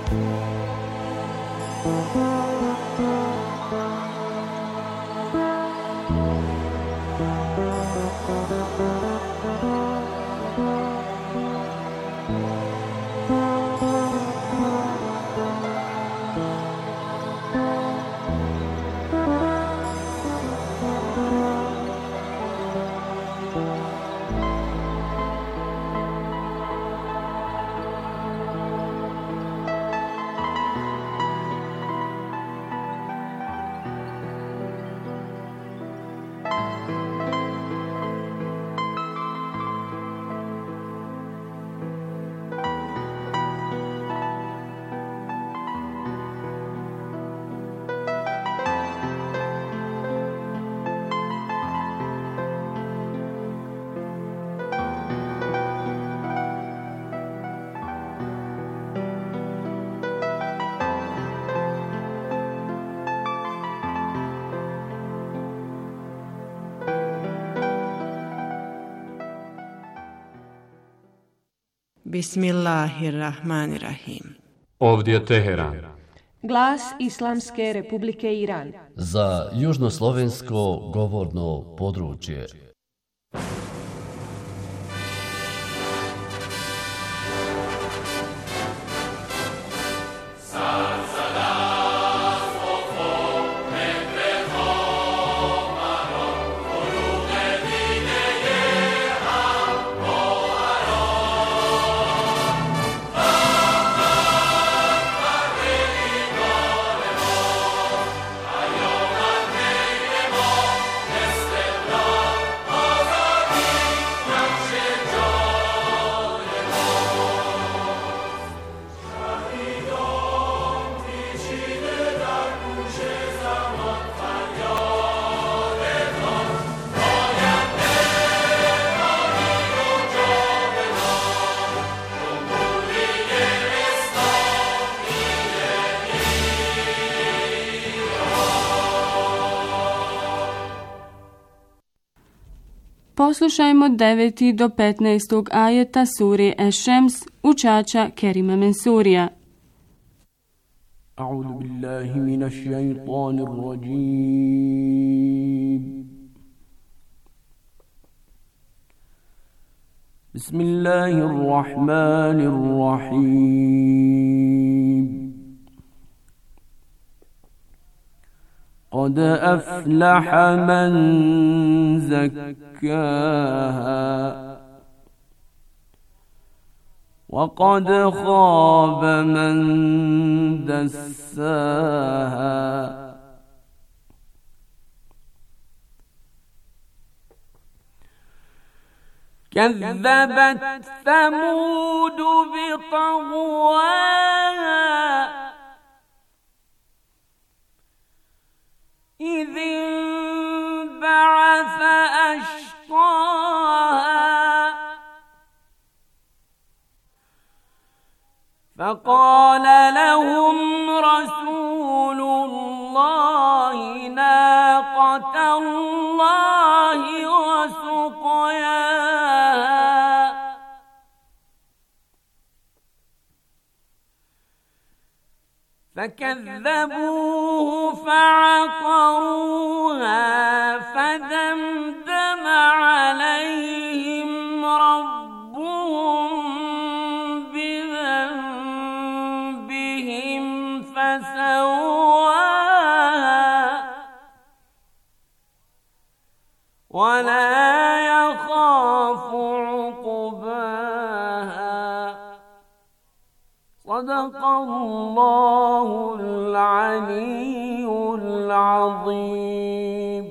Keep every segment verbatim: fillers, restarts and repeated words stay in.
Bismillahirrahmanirrahim. Ovdje je Teheran. Glas Islamske Republike Iran. Za južnoslovensko govorno područje. Poslušajmo deveti do petnaestog ajeta sure Eš-Šems učača Kerima Mensurija. A'udhu billahi minash shaitanir rajim. Bismillahirrahmanirrahim. قد أفلح من زكاها وقد خاب من دساها كذبت ثمود بطغواها إذ انبعث أشقاها فقال لهم رسول الله ناقة الله وسقياها فكذبوه فعقروها فدمدم عليهم ربهم بذنبهم فسواها ولا يخاف عقباها صدق الله العلي العظيم.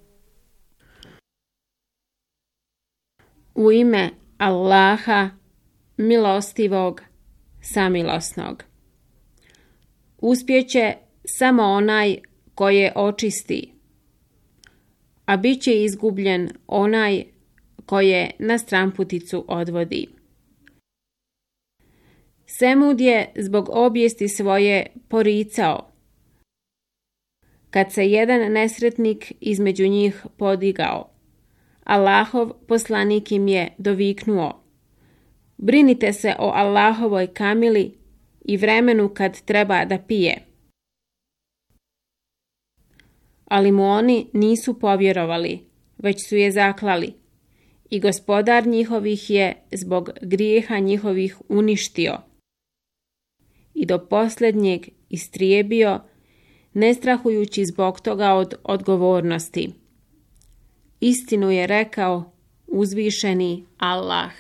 U ime Allaha, milostivog, samilosnog. Uspjeće samo onaj koje očisti, a bit će izgubljen onaj koje na stramputicu odvodi. Semud je zbog obijesti svoje poricao, kad se jedan nesretnik između njih podigao. Allahov poslanik im je doviknuo: brinite se o Allahovoj kamili i vremenu kad treba da pije. Ali mu oni nisu povjerovali, već su je zaklali, i Gospodar njihovih je zbog grijeha njihovih uništio i do posljednjeg istrijebio, ne strahujući zbog toga od odgovornosti. Istinu je rekao uzvišeni Allah.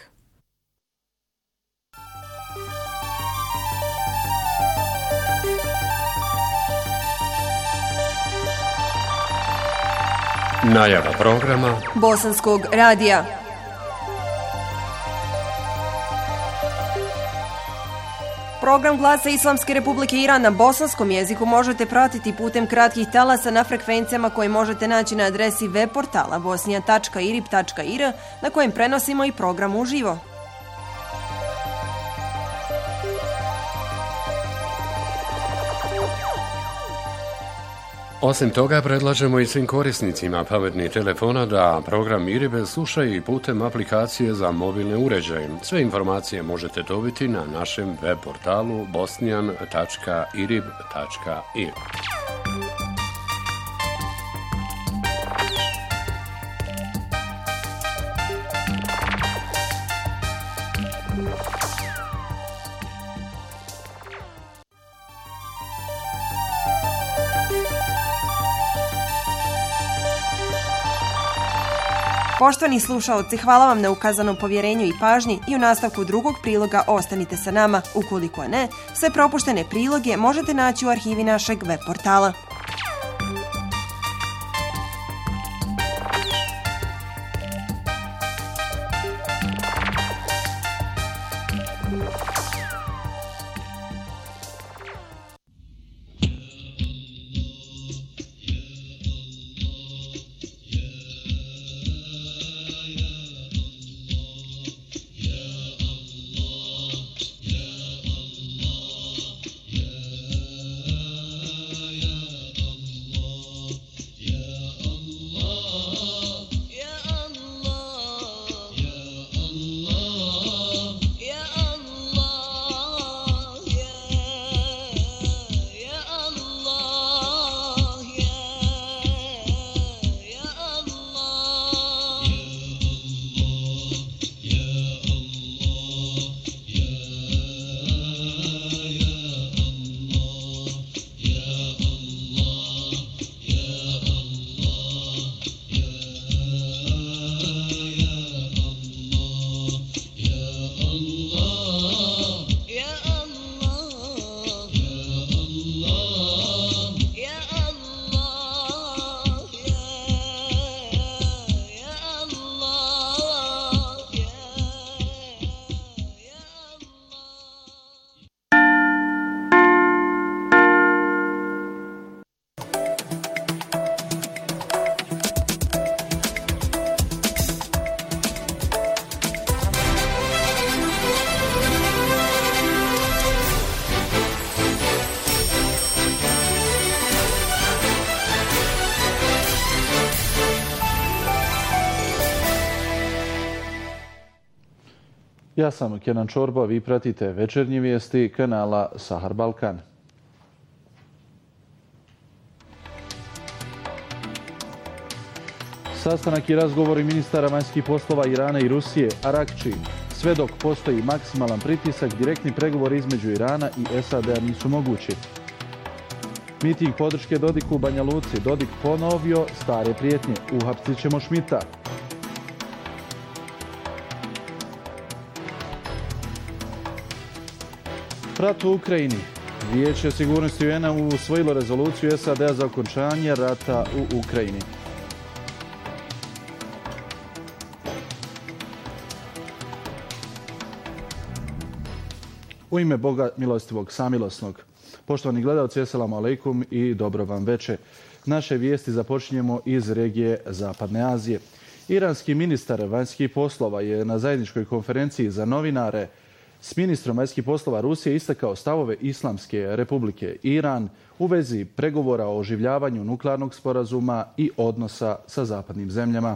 Najava programa Bosanskog radija. Program Glasa Islamske Republike Iran na bosanskom jeziku možete pratiti putem kratkih talasa na frekvencijama koje možete naći na adresi web portala bosnija tačka irib tačka ir na kojem prenosimo i program uživo. Osim toga, predlažemo i svim korisnicima pametnih telefona da program Iribe slušaju i putem aplikacije za mobilne uređaje. Sve informacije možete dobiti na našem web portalu bosnijan tačka irib tačka ir. Poštovani slušaoci, hvala vam na ukazanom povjerenju i pažnji i u nastavku drugog priloga ostanite sa nama. Ukoliko ne, sve propuštene priloge možete naći u arhivi našeg web portala. Ja sam Kenan Čorba, vi pratite večernje vijesti kanala Sahar Balkan. Sastanak i razgovori ministara vanjskih poslova Irana i Rusije, Arakči. Sve dok postoji maksimalan pritisak, direktni pregovori između Irana i S A D-a nisu mogući. Miting podrške Dodiku u Banja Luci. Dodik ponovio stare prijetnje. Uhapsit ćemo Šmita. Rat u Ukrajini. Vijeće sigurnosti U N-a usvojilo rezoluciju S A D-a za okončanje rata u Ukrajini. U ime Boga milostivog, samilosnog. Poštovani gledalci, eselamu alejkum i dobro vam veče. Naše vijesti započinjemo iz regije Zapadne Azije. Iranski ministar vanjskih poslova je na zajedničkoj konferenciji za novinare s ministrom vanjskih poslova Rusije istakao stavove Islamske Republike Iran u vezi pregovora o oživljavanju nuklearnog sporazuma i odnosa sa zapadnim zemljama.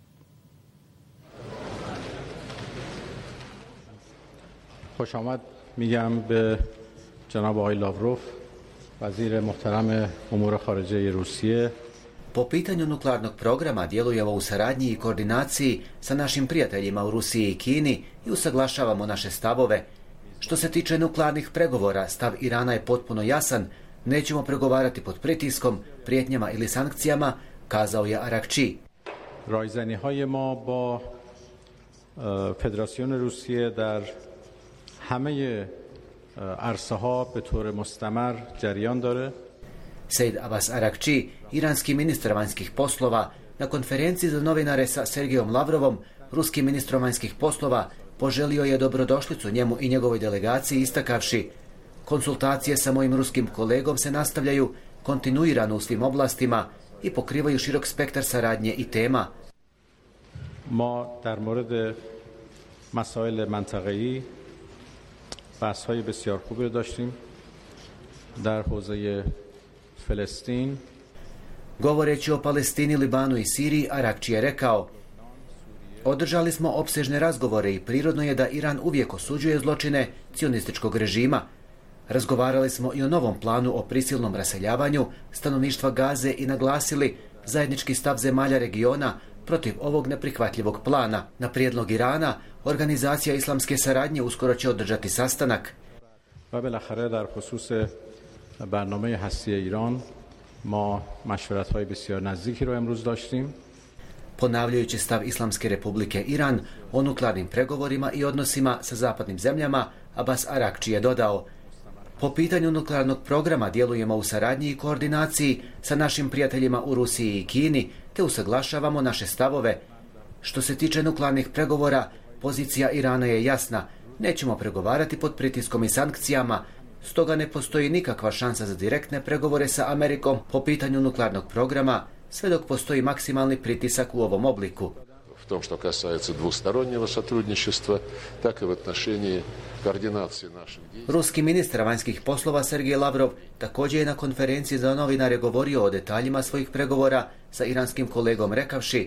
خوش آمد میگم به جناب آقای لاوروف وزیر محترم امور خارجه روسیه. Po pitanju nuklearnog programa djelujemo u saradnji i koordinaciji sa našim prijateljima u Rusiji i Kini i usaglašavamo naše stavove. Što se tiče nuklearnih pregovora, stav Irana je potpuno jasan, nećemo pregovarati pod pritiskom, prijetnjama ili sankcijama, kazao je Arakči. رایزنی‌های ما با فدراسیون روسیه در همه عرصه‌ها به طور مستمر جریان داره. Sejd Abbas Arakči, iranski ministar vanjskih poslova, na konferenciji za novinare sa Sergejom Lavrovom, ruski ministrom vanjskih poslova, poželio je dobrodošlicu njemu i njegovoj delegaciji istakavši: konsultacije sa mojim ruskim kolegom se nastavljaju kontinuirano u svim oblastima i pokrivaju širok spektar saradnje i tema. ما در مورد مسائل منطقه‌ای بحث‌های بسیار خوبی داشتیم در حوزه فلسطین. Govoreći o Palestini, Libanu i Siriji, Arakči je rekao: održali smo opsežne razgovore i prirodno je da Iran uvijek osuđuje zločine cionističkog režima. Razgovarali smo i o novom planu o prisilnom raseljavanju stanovništva Gaze i naglasili zajednički stav zemalja regiona protiv ovog neprihvatljivog plana. Na prijedlog Irana, Organizacija islamske saradnje uskoro će održati sastanak. و بالاخره در خصوص برنامه هستی ایران ما مشورت‌های بسیار نزدیکی رو امروز داشتیم. Ponavljajući stav Islamske republike Iran o nuklearnim pregovorima i odnosima sa zapadnim zemljama, Abbas Arakči je dodao: po pitanju nuklearnog programa djelujemo u saradnji i koordinaciji sa našim prijateljima u Rusiji i Kini, te usaglašavamo naše stavove. Što se tiče nuklearnih pregovora, pozicija Irana je jasna, nećemo pregovarati pod pritiskom i sankcijama, stoga ne postoji nikakva šansa za direktne pregovore sa Amerikom po pitanju nuklearnog programa, sve dok postoji maksimalni pritisak u ovom obliku. В том, что касается двустороннего сотрудничества, так и в отношении координации наших действий. Ruski ministar vanjskih poslova Sergej Lavrov također je na konferenciji za novinare govorio o detaljima svojih pregovora sa iranskim kolegom rekavši: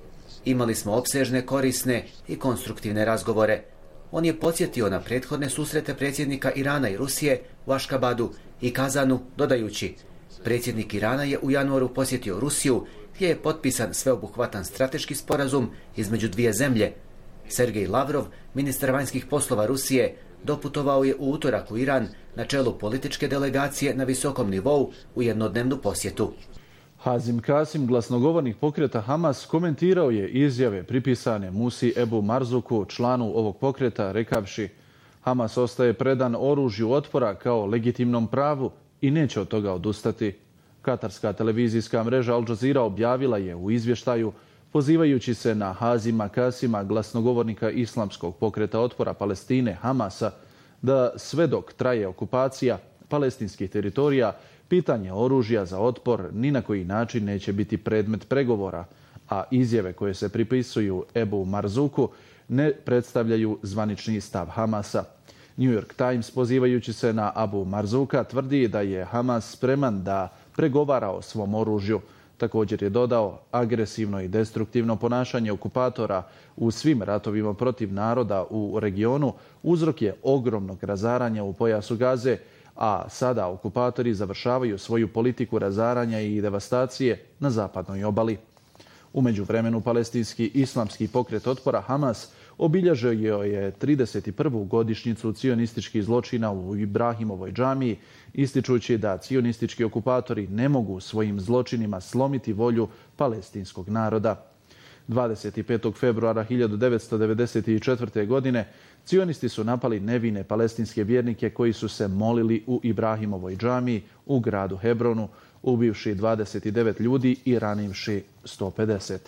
imali smo opsežne, korisne i konstruktivne razgovore. On je podsjetio na prethodne susrete predsjednika Irana i Rusije u Aškabadu i Kazanu, dodajući: predsjednik Irana je u januaru posjetio Rusiju, gdje je potpisan sveobuhvatan strateški sporazum između dvije zemlje. Sergej Lavrov, ministar vanjskih poslova Rusije, doputovao je u utorak u Iran na čelu političke delegacije na visokom nivou u jednodnevnu posjetu. Hazim Kasim, glasnogovornik pokreta Hamas, komentirao je izjave pripisane Musi Ebu Marzuku, članu ovog pokreta, rekavši: Hamas ostaje predan oružju otpora kao legitimnom pravu i neće od toga odustati. Katarska televizijska mreža Al Jazeera objavila je u izvještaju, pozivajući se na Hazima Kasima, glasnogovornika islamskog pokreta otpora Palestine Hamasa, da sve dok traje okupacija palestinskih teritorija, pitanje oružja za otpor ni na koji način neće biti predmet pregovora, a izjave koje se pripisuju Ebu Marzuku ne predstavljaju zvanični stav Hamasa. New York Times, pozivajući se na Abu Marzuka, tvrdi da je Hamas spreman da pregovara o svom oružju. Također je dodao: agresivno i destruktivno ponašanje okupatora u svim ratovima protiv naroda u regionu uzrok je ogromnog razaranja u pojasu Gaze, a sada okupatori završavaju svoju politiku razaranja i devastacije na zapadnoj obali. U međuvremenu, palestinski islamski pokret otpora Hamas obilježio je trideset prvu godišnjicu cionističkih zločina u Ibrahimovoj džamiji, ističući da cionistički okupatori ne mogu svojim zločinima slomiti volju palestinskog naroda. dvadeset petog februara hiljadu devetsto devedeset četvrte. godine cionisti su napali nevine palestinske vjernike koji su se molili u Ibrahimovoj džamiji u gradu Hebronu, ubivši dvadeset devet ljudi i ranivši sto pedeset.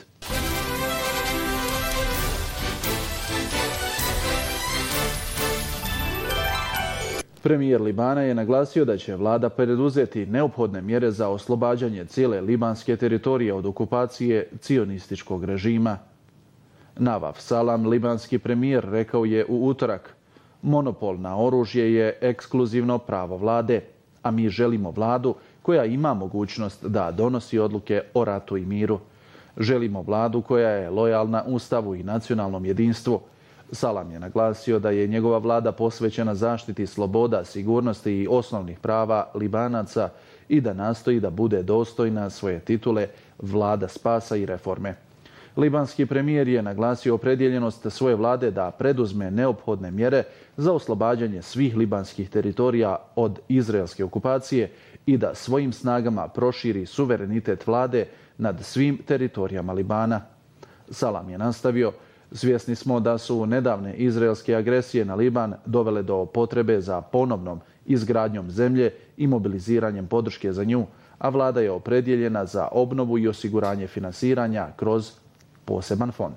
Premijer Libana je naglasio da će vlada preduzeti neophodne mjere za oslobađanje cijele libanske teritorije od okupacije cionističkog režima. Navaf Salam, libanski premijer, rekao je u utorak: monopol na oružje je ekskluzivno pravo vlade, a mi želimo vladu koja ima mogućnost da donosi odluke o ratu i miru. Želimo vladu koja je lojalna Ustavu i nacionalnom jedinstvu. Salam je naglasio da je njegova vlada posvećena zaštiti sloboda, sigurnosti i osnovnih prava Libanaca i da nastoji da bude dostojna svoje titule vlada spasa i reforme. Libanski premijer je naglasio opredjeljenost svoje vlade da preduzme neophodne mjere za oslobađanje svih libanskih teritorija od izraelske okupacije i da svojim snagama proširi suverenitet vlade nad svim teritorijama Libana. Salam je nastavio: svjesni smo da su nedavne izraelske agresije na Liban dovele do potrebe za ponovnom izgradnjom zemlje i mobiliziranjem podrške za nju, a vlada je opredjeljena za obnovu i osiguranje finansiranja kroz poseban fond.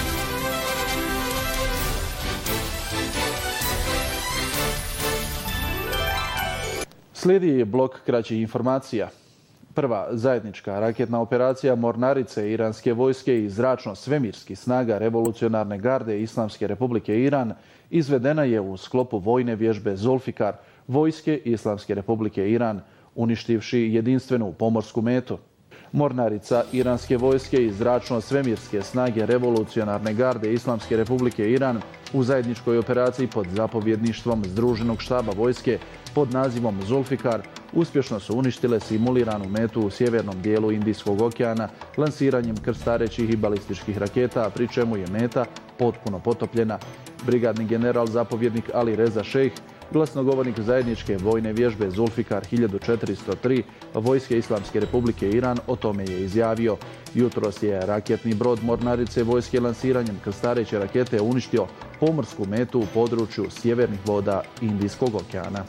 Slijedi blok kraćih informacija. Prva zajednička raketna operacija mornarice iranske vojske i zračno-svemirskih snaga revolucionarne garde Islamske republike Iran izvedena je u sklopu vojne vježbe Zulfikar vojske Islamske republike Iran, uništivši jedinstvenu pomorsku metu. Mornarica iranske vojske i zračno-svemirske snage revolucionarne garde Islamske republike Iran u zajedničkoj operaciji pod zapovjedništvom Združenog štaba vojske pod nazivom Zulfikar uspješno su uništile simuliranu metu u sjevernom dijelu Indijskog okeana lansiranjem krstarećih i balističkih raketa, pri čemu je meta potpuno potopljena. Brigadni general zapovjednik Ali Reza Šejh, glasnogovornik zajedničke vojne vježbe Zulfikar hiljadu četiristo tri vojske Islamske republike Iran, o tome je izjavio: jutros je raketni brod mornarice vojske lansiranjem krstareće rakete uništio pomorsku metu u području sjevernih voda Indijskog okeana.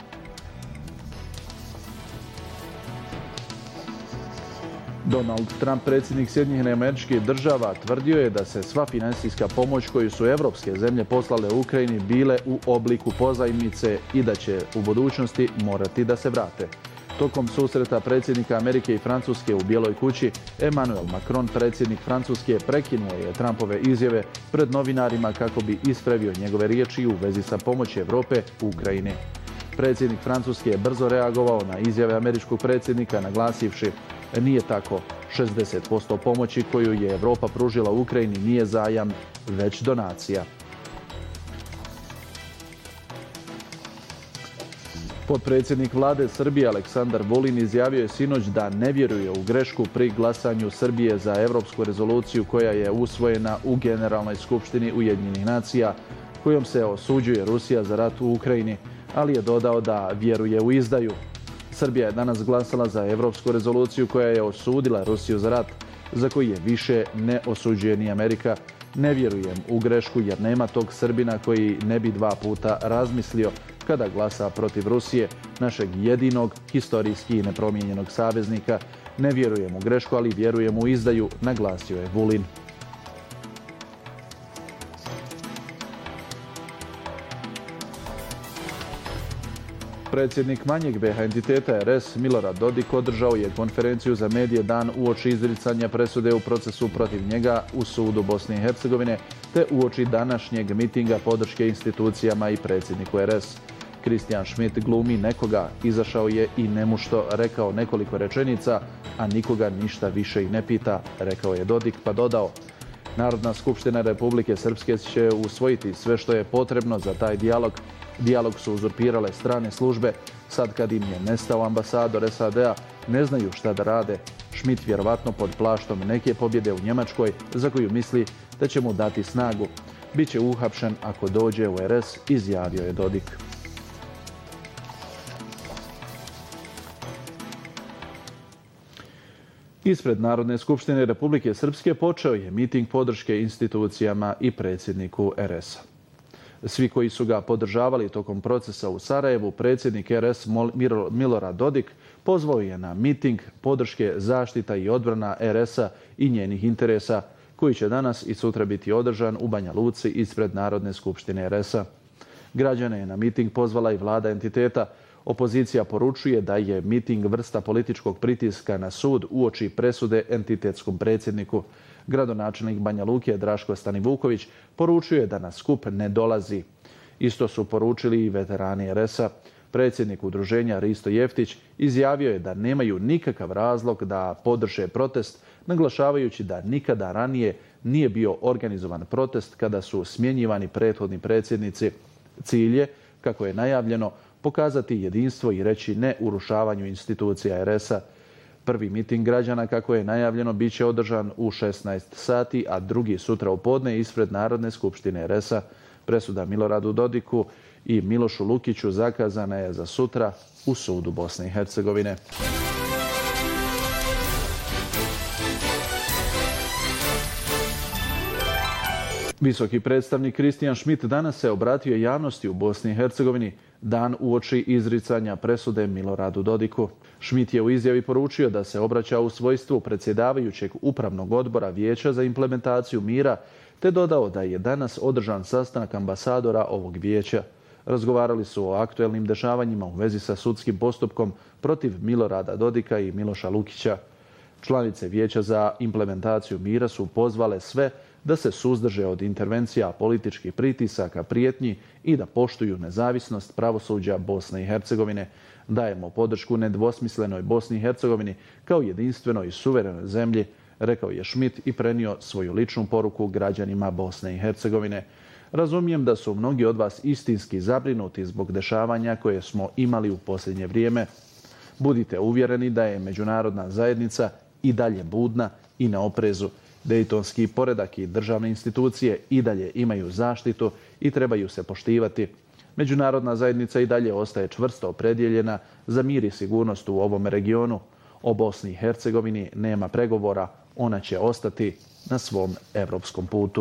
Donald Trump, predsjednik Sjedinjenih Američkih Država, tvrdio je da se sva financijska pomoć koju su evropske zemlje poslale u Ukrajini bile u obliku pozajmice i da će u budućnosti morati da se vrate. Tokom susreta predsjednika Amerike i Francuske u Bijeloj kući, Emmanuel Macron, predsjednik Francuske, prekinuo je Trumpove izjave pred novinarima kako bi ispravio njegove riječi u vezi sa pomoći Europe u Ukrajini. Predsjednik Francuske je brzo reagovao na izjave američkog predsjednika, naglasivši: nije tako, šezdeset posto pomoći koju je Europa pružila Ukrajini nije zajam, već donacija. Potpredsjednik vlade Srbije Aleksandar Vulin izjavio je sinoć da ne vjeruje u grešku pri glasanju Srbije za europsku rezoluciju koja je usvojena u Generalnoj skupštini Ujedinjenih nacija, kojom se osuđuje Rusija za rat u Ukrajini, ali je dodao da vjeruje u izdaju. Srbija je danas glasala za europsku rezoluciju koja je osudila Rusiju za rat, za koji je više ne osuđuje ni Amerika. Ne vjerujem u grešku jer nema tog Srbina koji ne bi dva puta razmislio kada glasa protiv Rusije, našeg jedinog, historijski nepromijenjenog saveznika. Ne vjerujem u grešku, ali vjerujem u izdaju, naglasio je Vulin. Predsjednik manjeg B iH entiteta R S Milorad Dodik održao je konferenciju za medije dan uoči izricanja presude u procesu protiv njega u sudu Bosne i Hercegovine te uoči današnjeg mitinga podrške institucijama i predsjedniku R S. Christian Schmidt glumi nekoga, izašao je i nemušto rekao nekoliko rečenica, a nikoga ništa više i ne pita, rekao je Dodik, pa dodao: Narodna skupština Republike Srpske će usvojiti sve što je potrebno za taj dijalog. Dijalog su uzurpirale strane službe. Sad kad im je nestao ambasador S A D-a, ne znaju šta da rade. Schmidt vjerovatno pod plaštom neke pobjede u Njemačkoj, za koju misli da će mu dati snagu. Biće uhapšen ako dođe u R S, izjavio je Dodik. Ispred Narodne skupštine Republike Srpske počeo je miting podrške institucijama i predsjedniku R S-a. Svi koji su ga podržavali tokom procesa u Sarajevu, predsjednik R S Milorad Dodik pozvao je na miting podrške zaštita i odbrana R S-a i njenih interesa, koji će danas i sutra biti održan u Banja Luci ispred Narodne skupštine R S-a. Građane je na miting pozvala i vlada entiteta. Opozicija poručuje da je miting vrsta političkog pritiska na sud uoči presude entitetskom predsjedniku. Gradonačelnik Banja Luke Draško Stanivuković poručuje da na skup ne dolazi. Isto su poručili i veterani R S-a. Predsjednik udruženja Risto Jeftić izjavio je da nemaju nikakav razlog da podrže protest naglašavajući da nikada ranije nije bio organizovan protest kada su smjenjivani prethodni predsjednici. Cilj je, kako je najavljeno, pokazati jedinstvo i reći ne urušavanju institucija er es a. Prvi miting građana, kako je najavljeno, bit će održan u šesnaest sati, a drugi sutra u podne ispred Narodne skupštine er es a. Presuda Miloradu Dodiku i Milošu Lukiću zakazana je za sutra u sudu Bosne i Hercegovine. Visoki predstavnik Kristijan Schmidt danas se obratio javnosti u Bosni i Hercegovini dan uoči izricanja presude Miloradu Dodiku. Schmidt je u izjavi poručio da se obraća u svojstvu predsjedavajućeg upravnog odbora Vijeća za implementaciju mira, te dodao da je danas održan sastanak ambasadora ovog vijeća. Razgovarali su o aktuelnim dešavanjima u vezi sa sudskim postupkom protiv Milorada Dodika i Miloša Lukića. Članice Vijeća za implementaciju mira su pozvale sve da se suzdrže od intervencija, političkih pritisaka, prijetnji i da poštuju nezavisnost pravosuđa Bosne i Hercegovine. Dajemo podršku nedvosmislenoj Bosni i Hercegovini kao jedinstvenoj i suverenoj zemlji, rekao je Schmidt i prenio svoju ličnu poruku građanima Bosne i Hercegovine. Razumijem da su mnogi od vas istinski zabrinuti zbog dešavanja koje smo imali u posljednje vrijeme. Budite uvjereni da je međunarodna zajednica i dalje budna i na oprezu. Dejtonski poredak i državne institucije i dalje imaju zaštitu i trebaju se poštivati. Međunarodna zajednica i dalje ostaje čvrsto opredjeljena za mir i sigurnost u ovom regionu. O Bosni i Hercegovini nema pregovora, ona će ostati na svom evropskom putu.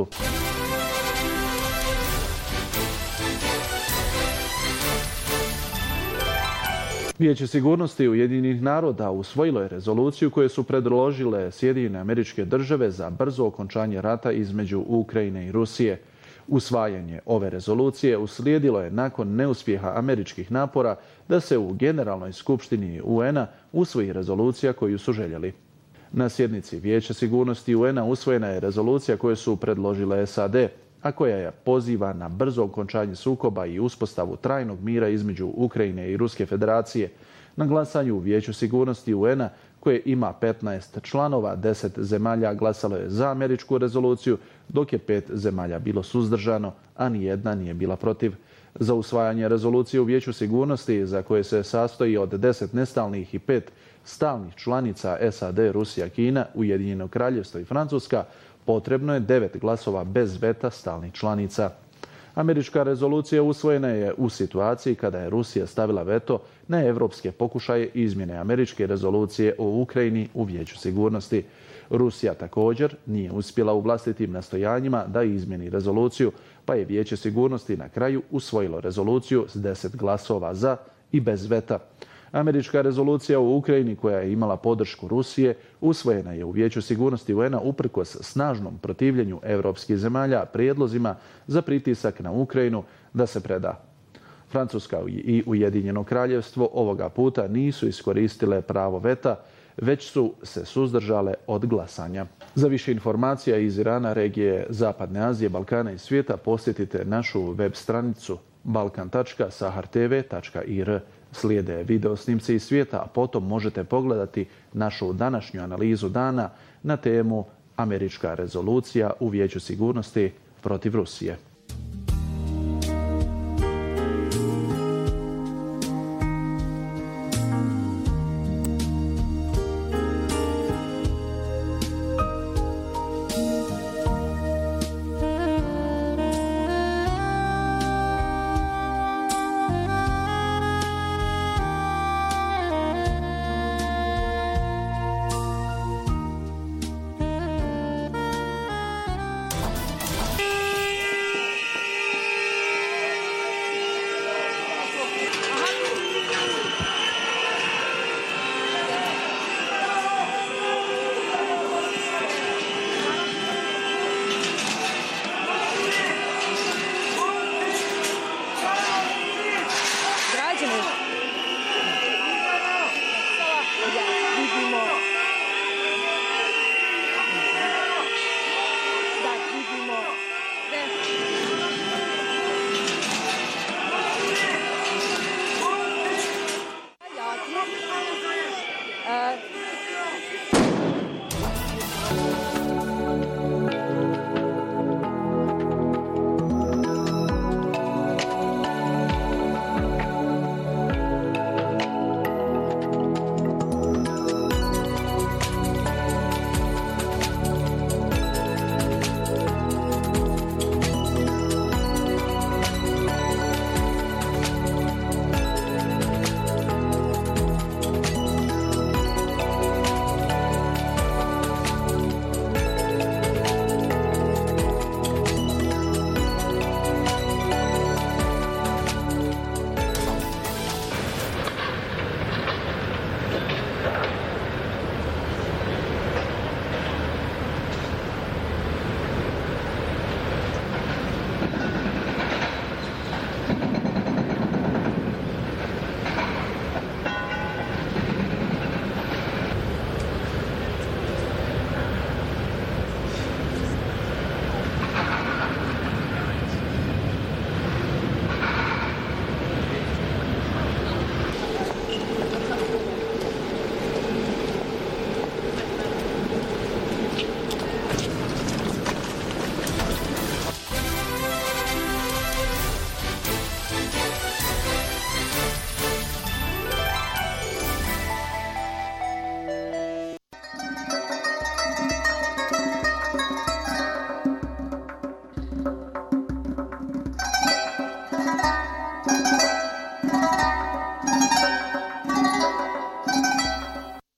Vijeće sigurnosti Ujedinjenih naroda usvojilo je rezoluciju koju su predložile Sjedinjene Američke Države za brzo okončanje rata između Ukrajine i Rusije. Usvajanje ove rezolucije uslijedilo je nakon neuspjeha američkih napora da se u Generalnoj skupštini u en a usvoji rezolucija koju su željeli. Na sjednici Vijeća sigurnosti u en a usvojena je rezolucija koju su predložile es a de, a koja je poziva na brzo okončanje sukoba i uspostavu trajnog mira između Ukrajine i Ruske federacije. Na glasanju u Vijeću sigurnosti u en a, koje ima petnaest članova, deset zemalja glasalo je za američku rezoluciju, dok je pet zemalja bilo suzdržano, a nijedna nije bila protiv. Za usvajanje rezolucije u Vijeću sigurnosti, za koje se sastoji od deset nestalnih i pet stalnih članica es a de, Rusija, Kina, Ujedinjeno Kraljevstvo i Francuska, potrebno je devet glasova bez veta stalnih članica. Američka rezolucija usvojena je u situaciji kada je Rusija stavila veto na evropske pokušaje izmjene američke rezolucije o Ukrajini u Vijeću sigurnosti. Rusija također nije uspjela u vlastitim nastojanjima da izmjeni rezoluciju, pa je Vijeće sigurnosti na kraju usvojilo rezoluciju s deset glasova za i bez veta. Američka rezolucija u Ukrajini, koja je imala podršku Rusije, usvojena je u Vijeću sigurnosti u en a uprkos snažnom protivljenju evropskih zemalja prijedlozima za pritisak na Ukrajinu da se preda. Francuska i Ujedinjeno Kraljevstvo ovoga puta nisu iskoristile pravo veta, već su se suzdržale od glasanja. Za više informacija iz Irana, regije Zapadne Azije, Balkana i svijeta posjetite našu web stranicu balkan tačka sahar te ve tačka i r. Slijede video snimci iz svijeta, a potom možete pogledati našu današnju analizu dana na temu Američka rezolucija u Vijeću sigurnosti protiv Rusije.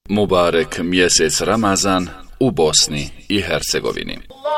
Mubarek mjesec Ramazan u Bosni i Hercegovini.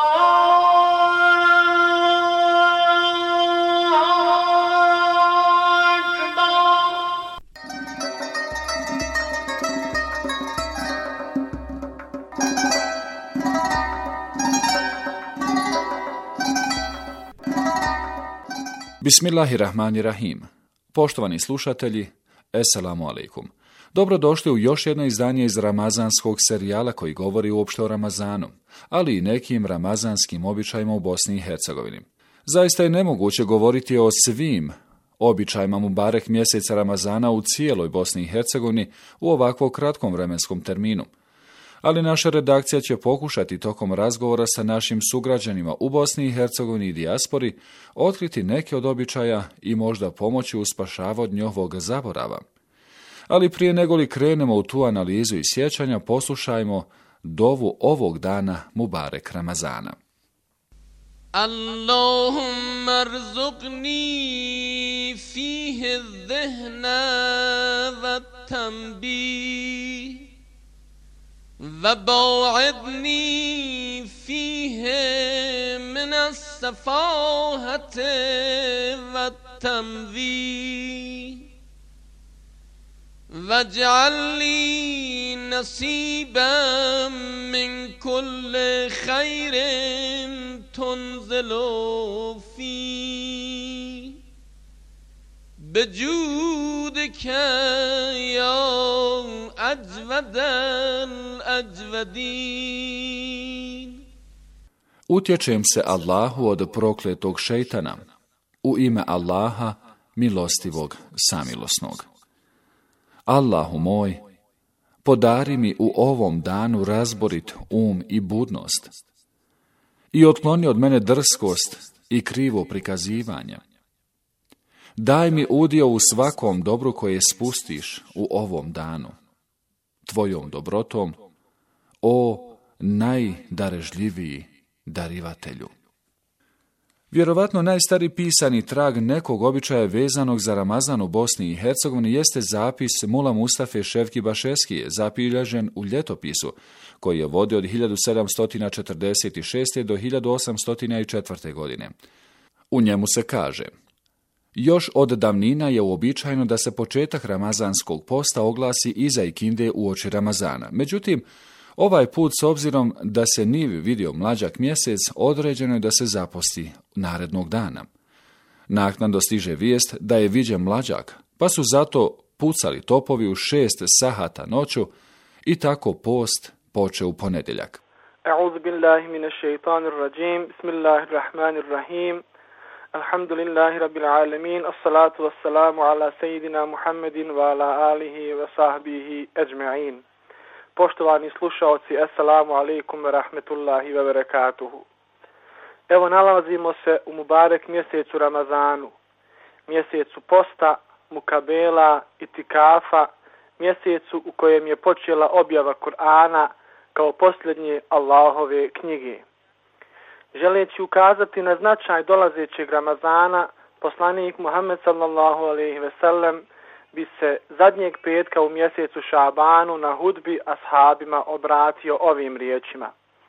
Bismillahirrahmanirrahim. Poštovani slušatelji, Esselamu alaikum. Dobrodošli u još jedno izdanje iz ramazanskog serijala koji govori uopšte o Ramazanu, ali i nekim ramazanskim običajima u Bosni i Hercegovini. Zaista je nemoguće govoriti o svim običajima Mubarek mjeseca Ramazana u cijeloj Bosni i Hercegovini u ovakvom kratkom vremenskom terminu. Ali naša redakcija će pokušati tokom razgovora sa našim sugrađanima u Bosni i Hercegovini i dijaspori otkriti neke od običaja i možda pomoći u spašavanju njihovog zaborava. Ali prije nego li krenemo u tu analizu i sjećanja, poslušajmo dovu ovog dana Mubarek Ramazana. Allahumma rzuqni fihi dhihna wa tanbih وبوعدني فيه من السفاهة والتمويه واجعل لي نصيبا من كل خير تنزل فيه بجودك يا أجود الأجودين. Utječem se Allahu od prokletog šejtana, u ime Allaha, milostivog, samilosnog. Allahu moj, podari mi u ovom danu razborit um i budnost i otkloni od mene drskost i krivo prikazivanje. Daj mi udio u svakom dobru koje spustiš u ovom danu, tvojom dobrotom, o najdarežljiviji darivatelju. Vjerovatno najstari pisani trag nekog običaja vezanog za Ramazan u Bosni i Hercegovini jeste zapis Mula Mustafe Ševki Bašeskije, zabilježen u ljetopisu, koji je vodio od hiljadu sedamsto četrdeset šeste. do hiljadu osamsto četvrte. godine. U njemu se kaže: još od davnina je uobičajeno da se početak ramazanskog posta oglasi iza ikinde uoči Ramazana. Međutim, ovaj put, s obzirom da se nije vidio mlađak mjesec, određeno je da se zaposti narednog dana. Naknadno stiže vijest da je viđen mlađak, pa su zato pucali topovi u šest sahata noću i tako post počeo u ponedjeljak. A'udhu billahi minash shaitanir rajim. Bismillahirrahmanirrahim. Alhamdulillahi rabbil alamin. As-salatu was-salamu ala seyyidina Muhammedin wa ala alihi wa sahbihi ajma'in. Poštovani slušaoci, assalamu alaikum wa rahmetullahi wa barakatuhu. Evo, nalazimo se u Mubarek mjesecu Ramazanu, mjesecu posta, mukabela, itikafa, mjesecu u kojem je počela objava Kur'ana kao posljednje Allahove knjige. Želeći ukazati na značaj dolazećeg Ramazana, poslanik Muhammed sallallahu alejhi ve sellem bi se zadnjeg petka u mjesecu Šabanu na hudbi ashabima obratio ovim riječima: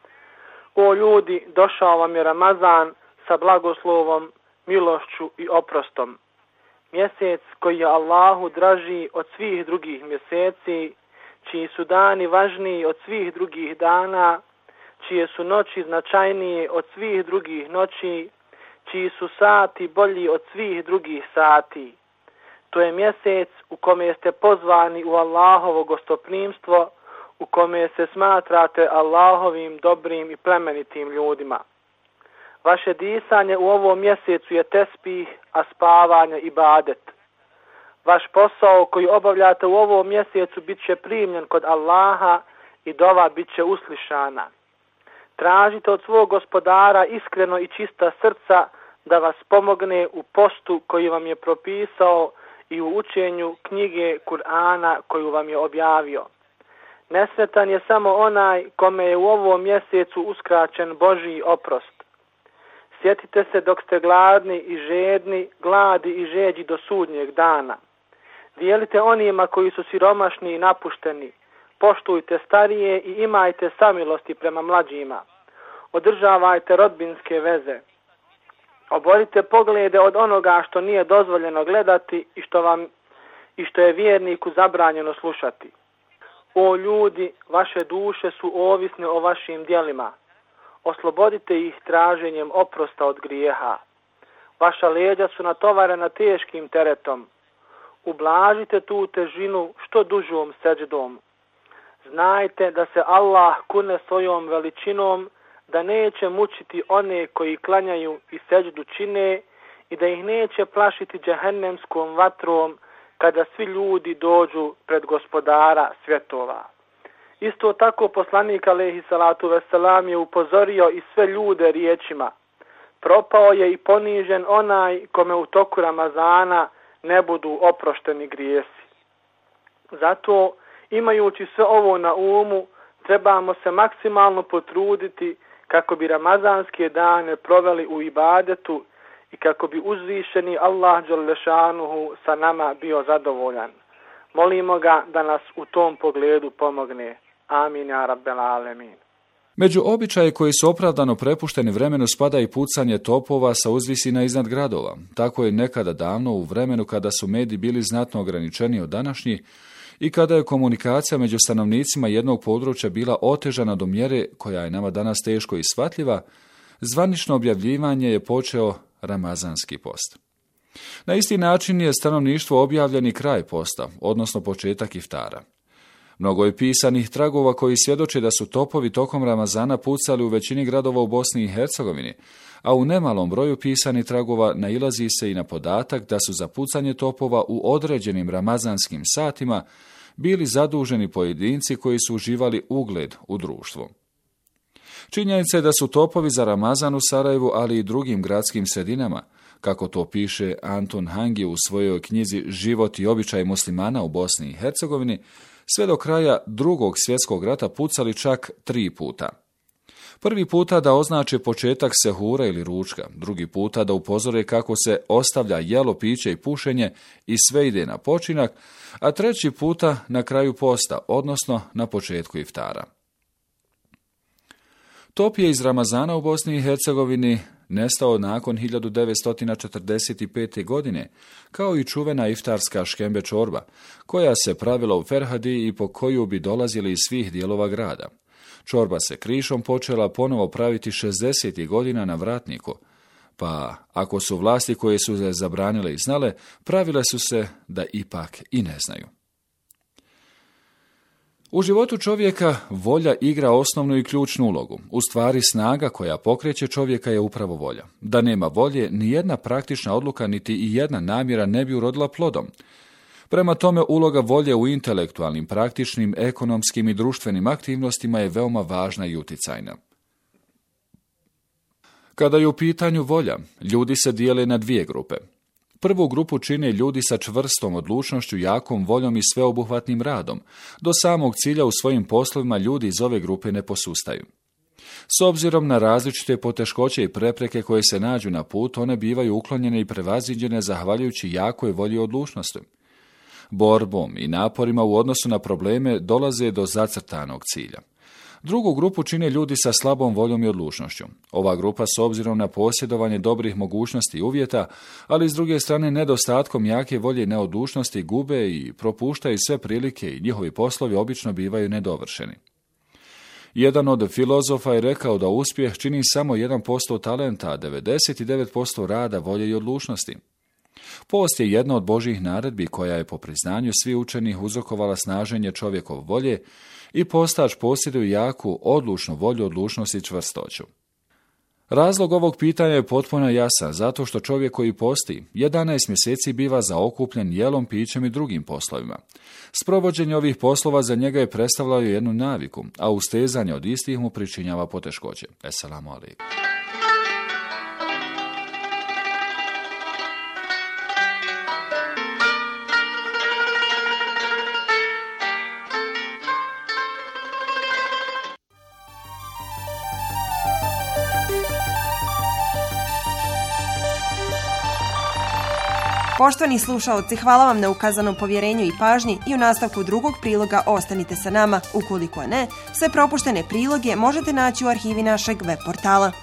o ljudi, došao vam je Ramazan sa blagoslovom, milošću i oprostom. Mjesec koji je Allahu draži od svih drugih mjeseci, čiji su dani važniji od svih drugih dana, čije su noći značajnije od svih drugih noći, čiji su sati bolji od svih drugih sati. To je mjesec u kome ste pozvani u Allahovo gostoprimstvo, u kome se smatrate Allahovim dobrim i plemenitim ljudima. Vaše disanje u ovom mjesecu je tespih, a spavanje ibadet. Vaš posao koji obavljate u ovom mjesecu bit će primljen kod Allaha i dova bit će uslišana. Tražite od svog gospodara iskreno i čista srca da vas pomogne u postu koji vam je propisao i u učenju knjige Kur'ana koju vam je objavio. Nesretan je samo onaj kome je u ovom mjesecu uskraćen Božji oprost. Sjetite se dok ste gladni i žedni, gladi i žeđi do sudnjeg dana. Dijelite onima koji su siromašni i napušteni. poštujte starije i imajte samilosti prema mlađima. Održavajte rodbinske veze. Oborite poglede od onoga što nije dozvoljeno gledati i što vam i što je vjerniku zabranjeno slušati. O ljudi, vaše duše su ovisne o vašim djelima. Oslobodite ih traženjem oprosta od grijeha. Vaša leđa su natovarena teškim teretom. Ublažite tu težinu što dužom seđdom. Znajte da se Allah kune svojom veličinom, da neće mučiti one koji klanjaju i seđdu čine i da ih neće plašiti džehennemskom vatrom kada svi ljudi dođu pred gospodara svjetova. Isto tako poslanik alejhi salatu vesselam je upozorio i sve ljude riječima: propao je i ponižen onaj kome u toku Ramazana ne budu oprošteni grijesi. Zato, imajući sve ovo na umu, trebamo se maksimalno potruditi kako bi ramazanske dane proveli u ibadetu i kako bi uzvišeni Allah dželešanuhu sa nama bio zadovoljan. Molimo ga da nas u tom pogledu pomogne. Amin ja rabbel alemin. Među običaje koji su opravdano prepušteni vremenu spada i pucanje topova sa uzvisina iznad gradova. Tako je nekada davno, u vremenu kada su mediji bili znatno ograničeni od današnjih i kada je komunikacija među stanovnicima jednog područja bila otežana do mjere koja je nama danas teško i shvatljiva, zvanično objavljivanje je počeo Ramazanski post. Na isti način je stanovništvo objavljeni kraj posta, odnosno početak iftara. Mnogo je pisanih tragova koji svjedoče da su topovi tokom Ramazana pucali u većini gradova u Bosni i Hercegovini, a u nemalom broju pisanih tragova nailazi se i na podatak da su za pucanje topova u određenim ramazanskim satima bili zaduženi pojedinci koji su uživali ugled u društvu. Činjenica je da su topovi za Ramazan u Sarajevu, ali i drugim gradskim sredinama, kako to piše Anton Hangi u svojoj knjizi Život i običaj muslimana u Bosni i Hercegovini, sve do kraja Drugog svjetskog rata pucali čak tri puta. Prvi puta da označe početak sehura ili ručka, drugi puta da upozore kako se ostavlja jelo, piće i pušenje i sve ide na počinak, a treći puta na kraju posta, odnosno na početku iftara. Top je iz Ramazana u Bosni i Hercegovini nestao nakon hiljadu devetsto četrdeset pete. godine, kao i čuvena iftarska škembe čorba, koja se pravila u Ferhadi i po koju bi dolazili iz svih dijelova grada. Čorba se krišom počela ponovo praviti šezdesetih godina na Vratniku, pa ako su vlasti koje su se zabranile i znale, pravile su se da ipak i ne znaju. U životu čovjeka volja igra osnovnu i ključnu ulogu. U stvari, snaga koja pokreće čovjeka je upravo volja. Da nema volje, ni jedna praktična odluka niti i jedna namjera ne bi urodila plodom. Prema tome, uloga volje u intelektualnim, praktičnim, ekonomskim i društvenim aktivnostima je veoma važna i uticajna. Kada je u pitanju volja, ljudi se dijele na dvije grupe. Prvu grupu čine ljudi sa čvrstom odlučnošću, jakom voljom i sveobuhvatnim radom. Do samog cilja u svojim poslovima ljudi iz ove grupe ne posustaju. S obzirom na različite poteškoće i prepreke koje se nađu na put, one bivaju uklonjene i prevaziđene zahvaljujući jakoj volji i odlučnosti. Borbom i naporima u odnosu na probleme dolaze do zacrtanog cilja. Drugu grupu čine ljudi sa slabom voljom i odlučnošću. Ova grupa s obzirom na posjedovanje dobrih mogućnosti i uvjeta, ali s druge strane nedostatkom jake volje i neodlučnosti gube i propuštaju sve prilike i njihovi poslovi obično bivaju nedovršeni. Jedan od filozofa je rekao da uspjeh čini samo jedan posto talenta, a devedeset devet posto rada, volje i odlučnosti. Post je jedna od Božjih naredbi koja je po priznanju svih učenih uzrokovala snaženje čovjekov volje i postač posjeduje jaku, odlučnu volju, odlučnost i čvrstoću. Razlog ovog pitanja je potpuno jasan, zato što čovjek koji posti jedanaest mjeseci biva zaokupljen jelom, pićem i drugim poslovima. Sprovođenje ovih poslova za njega je predstavljalo jednu naviku, a ustezanje od istih mu pričinjava poteškoće. Esselamu alaikum. Poštovani slušaoci, hvala vam na ukazanom povjerenju i pažnji i u nastavku drugog priloga ostanite sa nama. Ukoliko ne, sve propuštene priloge možete naći u arhivi našeg web portala.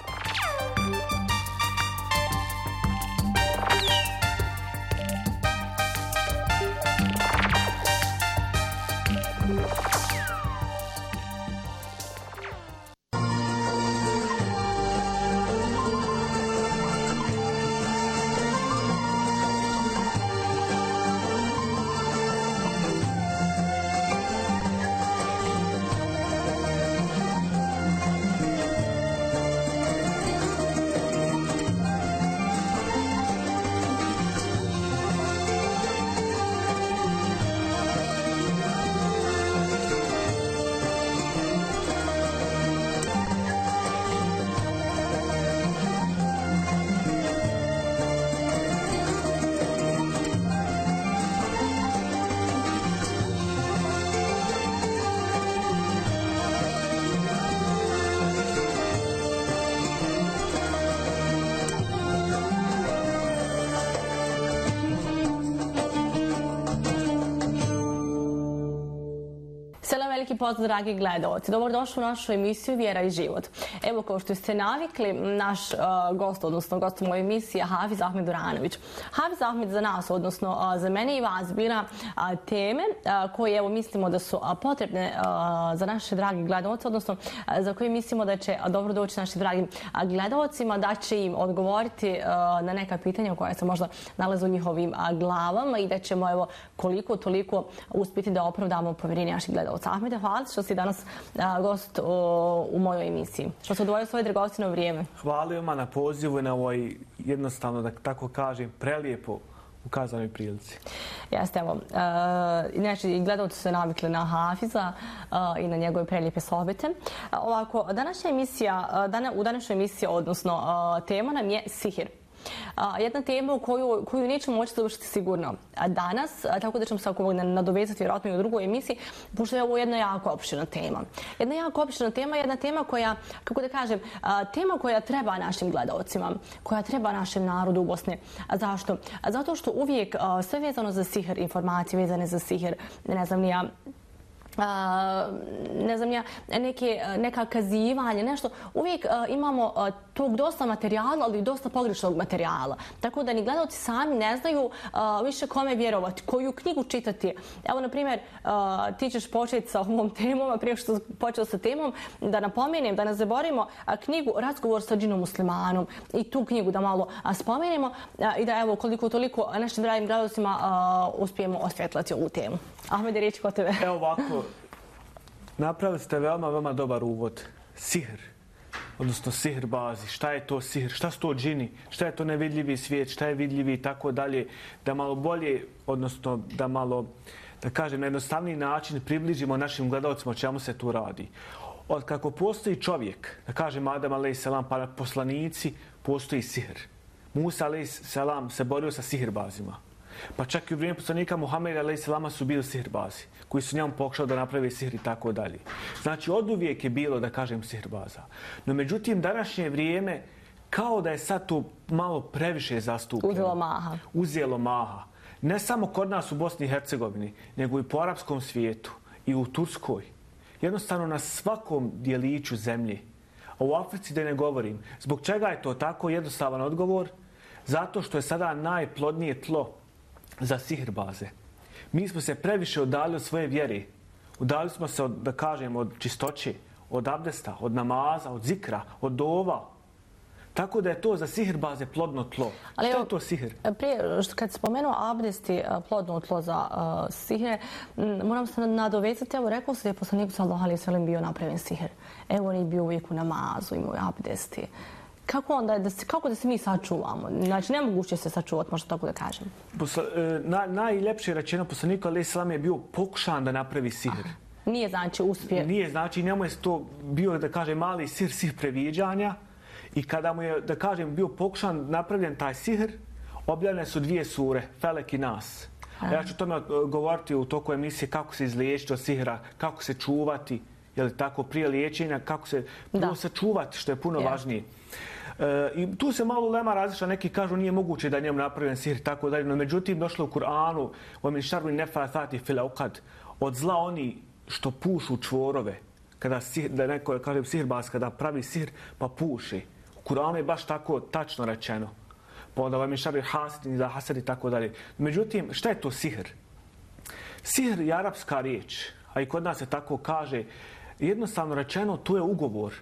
Selam, veliki pozdrav, dragi gledalci. Dobrodošli u našu emisiju Vjera i život. Evo, kao što ste navikli, naš uh, gost, odnosno gost u mojoj emisiji je Hafiz Ahmed Duranović. Hafiz Ahmed za nas, odnosno uh, za mene i vas, bira uh, teme uh, koje, evo, mislimo da su uh, potrebne uh, za naše dragi gledalce, odnosno uh, za koje mislimo da će uh, dobro doći našim dragim uh, gledalcima, da će im odgovoriti uh, na neka pitanja koja se možda nalaze u njihovim uh, glavama i da ćemo, evo, koliko toliko uspjeti da opravdamo povjerenje naših gledalca. Ahmede, hvala što si danas a, gost o, u mojoj emisiji. Što se odvojio svoje dragocjeno vrijeme. Hvala vam na pozivu i na ovoj, jednostavno da tako kažem, prelijepo ukazanoj prilici. Jeste, evo. Znači, i gledalci su se navikli na Hafiza a, i na njegove prelijepe sohbete. A, ovako, današnja emisija, dana, u današnjoj emisiji, odnosno a, tema nam je sihir. Uh, jedna tema koju, koju nećemo moći završiti sigurno danas, tako da ćemo se oko nadovezati vjerojatno i u drugoj emisiji, pošto je ovo jedna jako opširna tema. Jedna jako opširna tema, jedna tema koja, kako da kažem, uh, tema koja treba našim gledalcima, koja treba našem narodu u Bosni. A zašto? A zato što uvijek uh, sve vezano za sihir, informacije vezane za sihir, ne znam ni ja, Uh, ne znam ja, neke, neka kazivanja, nešto. Uvijek uh, imamo uh, tog dosta materijala, ali i dosta pogrešnog materijala. Tako da ni gledalci sami ne znaju uh, više kome vjerovati, koju knjigu čitati. Evo, na primjer, uh, ti ćeš početi sa ovom temom, a prije što počeo sa temom, da napomenem, da ne zaboravimo uh, knjigu Razgovor sa džinom muslimanom i tu knjigu da malo uh, spomenemo uh, i da, evo, koliko toliko našim dragim gledalcima uh, uspijemo osvjetlati ovu temu. Ahmede, riječ kod tebe. Evo ovako, napravili ste veoma, veoma dobar uvod. Sihr, odnosno sihr bazi. Šta je to sihr? Šta su to džini? Šta je to nevidljivi svijet? Šta je vidljivi i tako dalje? Da malo bolje, odnosno da malo, da kažem, na jednostavniji način približimo našim gledalcima o čemu se tu radi. Od kako postoji čovjek, da kažem Adam a.s. pa poslanici, postoji sihr. Musa a.s. se borio sa sihrbazima. Pa čak i u vrijeme poslanika Muhameda a.s. su bili sihirbazi, koji su njemu pokušali da naprave sihr i tako dalje. Znači, od uvijek je bilo, da kažem, sihirbaza. No, međutim, današnje vrijeme, kao da je sad to malo previše zastupljeno. Uzelo maha. Uzelo maha. Ne samo kod nas u Bosni i Hercegovini, nego i po arapskom svijetu i u Turskoj. Jednostavno na svakom dijeliću zemlje. A u Africi da ne govorim. Zbog čega je to tako? Jednostavan odgovor. Zato što je sada najplodnije tlo za sihirbaze. Mi smo se previše udali od svoje vjere. Udali smo se, od, da kažem, od čistoće, od abdesta, od namaza, od zikra, od dova. Tako da je to za sihirbaze plodno tlo. Ali što je to sihir? Prije, kad spomenuo abdest i plodno tlo za uh, sihir, moram se nadovezati, evo rekao se da je poslanik sallallahu alejhi ve sellem bio napravljen sihir. Evo on je bio uvijek u namazu, imao abdesti. Kako onda, da se, kako da se mi sačuvamo? Znači, nemoguće se sačuvati, možda tako da kažem. Posla, na, najljepše rečeno, poslanik alejhi selam je bio pokušan da napravi sihr. Aha. Nije znači uspije. Nije znači, njemu je to bio, da kažem, mali sihr, sihr previđanja. I kada mu je, da kažem, bio pokušan napravljen taj sihr, objavljene su dvije sure, Felek i Nas. A ja ću tome govoriti u toku emisije kako se izliječiti od sihra, kako se čuvati, je li tako, prije liječenja, kako se prvo sačuvati, što je puno yeah. važnije. E, I tu se malo ulema različita, neki kažu nije moguće da je njemu napravljen sihr i tako dalje, no međutim došlo u Kur'anu وَمِنْ شَرِّ النَّفَّاثَاتِ فِي الْعُقَدِ od zla oni što pušu čvorove, kada sihr, da neko kaže sihrbaz, kada pravi sihr pa puši. U Kur'anu je baš tako tačno rečeno. Pa onda وَمِنْ شَرِّ حَاسِدٍ إِذَا حَسَدَ i tako dalje. Međutim, šta je to sihr? Sihr je arapska riječ, a i kod nas se tako kaže. Jednostavno rečeno, to je ugovor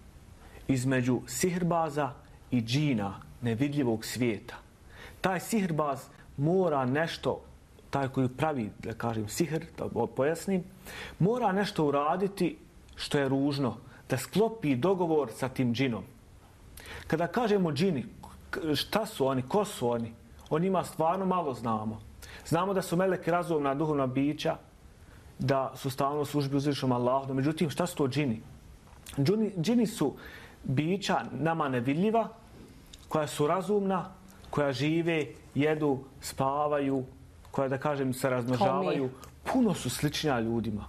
između sihrbaza i džina, nevidljivog svijeta. Taj sihrbaz mora nešto, taj koji pravi, da kažem, sihr, da pojasnim, mora nešto uraditi što je ružno, da sklopi dogovor sa tim džinom. Kada kažemo džini, šta su oni, ko su oni? O njima stvarno malo znamo. Znamo da su meleki razumna duhovna bića, da su stalno u službi uzvišenom Allahu. Međutim, šta su to džini? Džini, džini su bića nama nevidljiva, koja su razumna, koja žive, jedu, spavaju, koja, da kažem, se razmnožavaju. Puno su sličnija ljudima.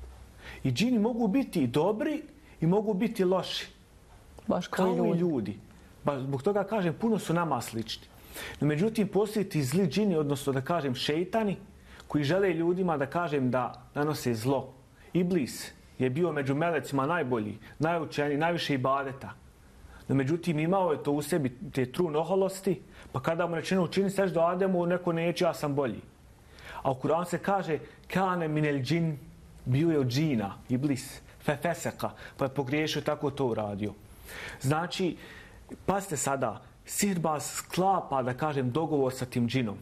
I džini mogu biti i dobri i mogu biti loši. Baš kao ljudi. i ljudi. Ba, zbog toga kažem, puno su nama slični. No, međutim, postoji ti zli džini, odnosno da kažem šeitani, koji žele ljudima da kažem da nanose zlo. Iblis je bio među melecima najbolji, najučeniji, najviše ibadeta. No, međutim, imao je to u sebi, te trun oholosti, pa kada mu rečeno učini seždu Ademu, neko neće, ja sam bolji. A u Kur'anu se kaže kane minel džin, bio je od džina, Iblis, fefeseka, pa je pogriješio, tako to uradio. Znači, pazite sada, sihirbaz sklapa, da kažem, dogovor sa tim džinom.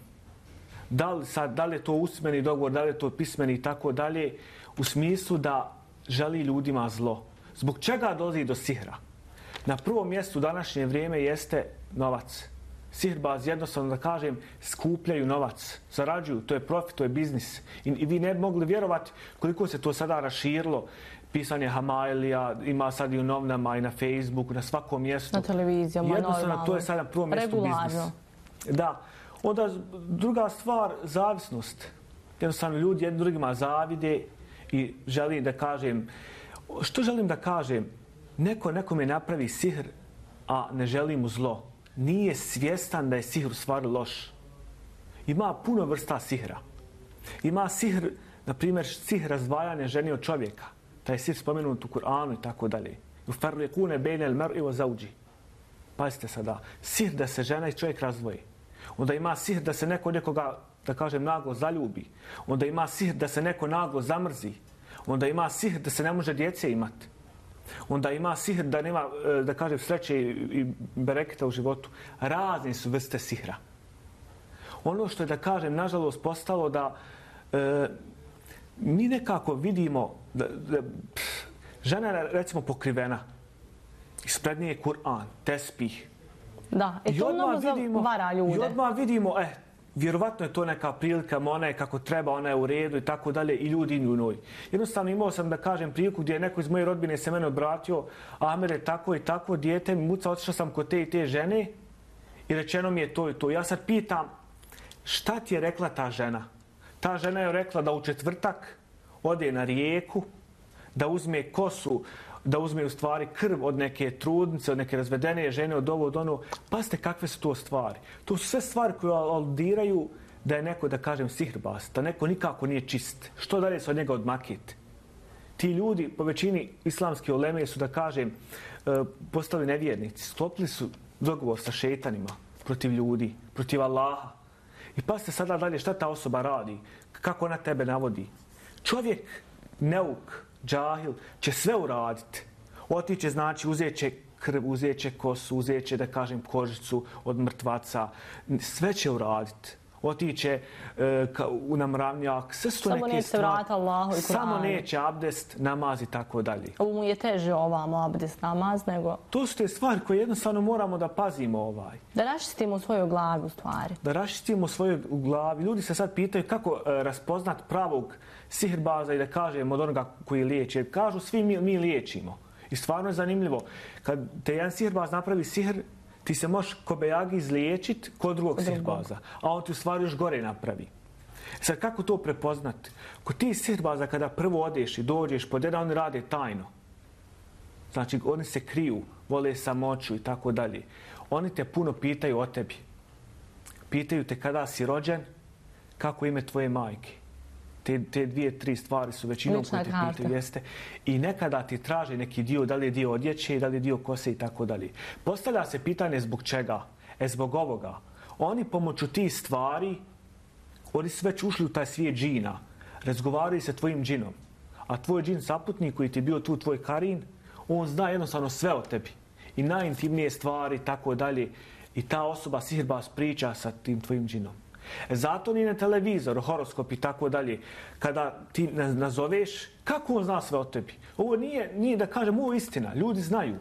Da li, sad, da li je to usmeni dogovor, da li je to pismeni i tako dalje, u smislu da želi ljudima zlo. Zbog čega dolazi do sihra? Na prvom mjestu u današnje vrijeme jeste novac. Sihirbaz, jednostavno da kažem, skupljaju novac, zarađuju, to je profit, to je biznis. I, i vi ne bi mogli vjerovati koliko se to sada raširilo. Pisanje Hamailija, ima sad i u novinama i na Facebooku, na svakom mjestu. Na televizijama, jednostavno, normalno. to je sada na prvom mjestu biznis. Da. Onda druga stvar, zavisnost. Jednostavno ljudi jednim drugima zavide i želim da kažem, što želim da kažem? Neko nekome napravi sihr, a ne želi mu zlo. Nije svjestan da je sihr u stvari loš. Ima puno vrsta sihra. Ima sihr, na primjer, sihr razdvajanja žene od čovjeka. Taj je sihr spomenut u Kur'anu i tako dalje. U farlikune bejnel mer'i wa zauđi. Pazite sada, sihr da se žena i čovjek razdvoji. Onda ima sihr da se neko nekoga, da kažem, naglo zaljubi. Onda ima sihr da se neko naglo zamrzi. Onda ima sihr da se ne može djece imati. Onda ima sihr da nema, da kažem, sreće i bereketa u životu. Razne su vrste sihra. Ono što je, da kažem, nažalost postalo da e, mi nekako vidimo da, da pff, žena je, recimo, pokrivena. Ispred nje je Kur'an, tespih. Da, i to mnogo zavara ljude. I odmah vidimo, eh, vjerovatno je to neka prilika, ona je kako treba, ona je u redu i tako dalje, i ljudi i njoj. Jednostavno imao sam, da kažem, priliku gdje je neko iz moje rodbine se mene obratio, Amer je tako i tako, dijete mi muca, otišao sam kod te i te žene i rečeno mi je to i to. Ja sad pitam, šta ti je rekla ta žena? Ta žena je rekla da u četvrtak ode na rijeku, da uzme kosu, da uzme u stvari krv od neke trudnice, od neke razvedene žene, od ovo, od ono. Pazite kakve su to stvari. To su sve stvari koje aludiraju da je neko, da kažem, sihirbaz, da neko nikako nije čist. Što dalje se od njega odmakiti? Ti ljudi, po većini islamske uleme, su, da kažem, postali nevjernici. Sklopili su dogovor sa šetanima protiv ljudi, protiv Allaha. I pazite sada dalje šta ta osoba radi, kako ona tebe navodi. Čovjek, neuk, džahil, će sve uraditi. Otiće, znači, uzet će krv, uzet će kosu, uzet će, da kažem, kožicu od mrtvaca. Sve će uraditi. Otiće e, u namravnjak. Sve su to samo neke stvari. Samo neće vrata Allahu i Kur'anu. Samo neće abdest, namaz i tako dalje. Ovo mu je teže ovamo abdest, namaz, nego... To su te stvari koje jednostavno moramo da pazimo ovaj. Da raščistimo u svojoj glavi, u stvari. Da raščistimo u svojoj glavi. Ljudi se sad pitaju kako e, raspoznat pravog sihirbaza i da kažem od onoga koji liječi. Kažu svi mi, mi liječimo. I stvarno je zanimljivo. Kad te jedan sihirbaz napravi sihr, ti se možeš kobejagi izliječiti kod drugog sihirbaza. A on ti u stvari još gore napravi. Sad kako to prepoznati? Kod ti sihirbaza kada prvo odeš i dođeš pod jedan, oni rade tajno. Znači, oni se kriju, vole samoću i tako dalje. Oni te puno pitaju o tebi. Pitaju te kada si rođen, kako ime tvoje majke. Te, te dvije, tri stvari su većinom koje te pitaju, jeste. I nekada ti traže neki dio, da li je dio odjeće, da li je dio kose i tako dalje. Postavlja se pitanje zbog čega? E, zbog ovoga. Oni pomoću tih stvari, oni su već ušli u taj svijet džina. Razgovaraju sa tvojim džinom. A tvoj džin saputnik koji ti je bio tu, tvoj karin, on zna jednostavno sve o tebi. I najintimnije stvari, tako dalje. I ta osoba, sihirbaz, priča sa tim tvojim džinom. E zato ni na televizoru, horoskop i tako dalje, kada ti nazoveš, kako on zna sve o tebi? Ovo nije, nije da kažem, ovo je istina. Ljudi znaju.